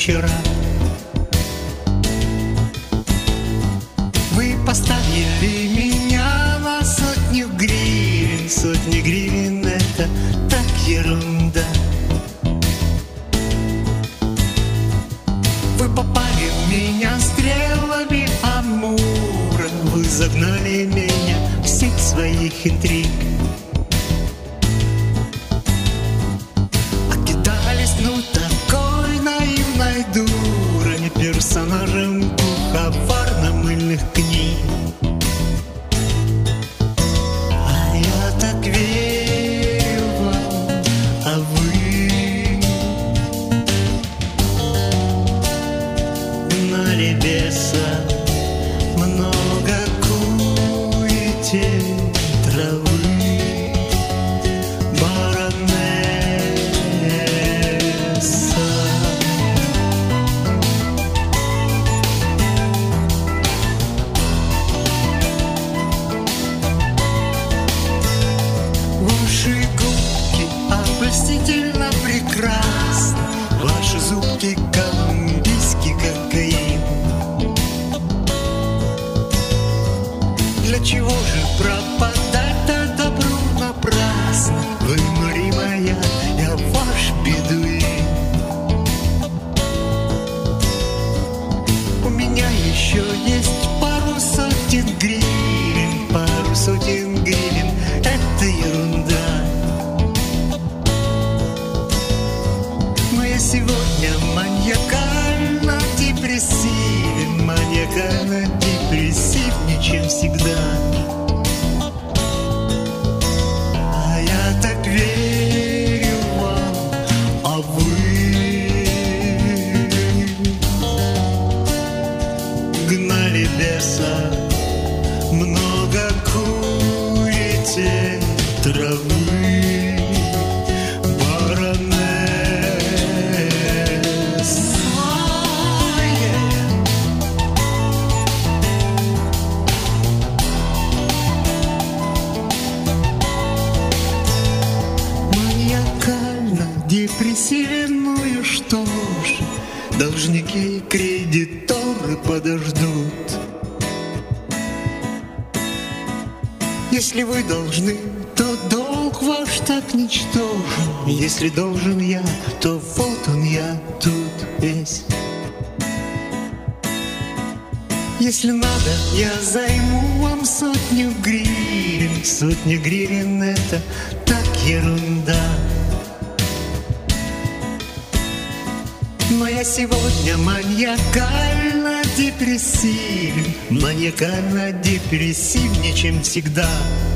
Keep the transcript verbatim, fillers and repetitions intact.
вчера. Вы поставили меня на сотню гривен. Сотни гривен — это так ерунда. Вы попали в меня стрелами Амура. Вы загнали меня в сеть своих интриг. Окидались, ну, такой наивной дурой, персонажем куховарно-мыльных книг. А я так верю вам, а вы на небеса много курите травы. Обольстительно прекрасны ваши зубки, колумбийский кокаин. Для чего же пропадать-то добру напрасно? Вы, Мари моя, я ваш бедуин. У меня еще есть пару сотен гривен. Пару сотен гривен — это ерунда. Сегодня маньякально-депрессивен, маньякально-депрессивнее, чем всегда. А я так верю вам, а вы гнали беса, много курите травы. Депрессивен, ну и что ж, должники и кредиторы подождут. Если вы должны, то долг ваш так ничтожен. Если должен я, то вот он я тут весь. Если надо, я займу вам сотню гривен. Сотня гривен — это так ерунда. Но я сегодня маньякально-депрессивен, маньякально-депрессивнее, чем всегда.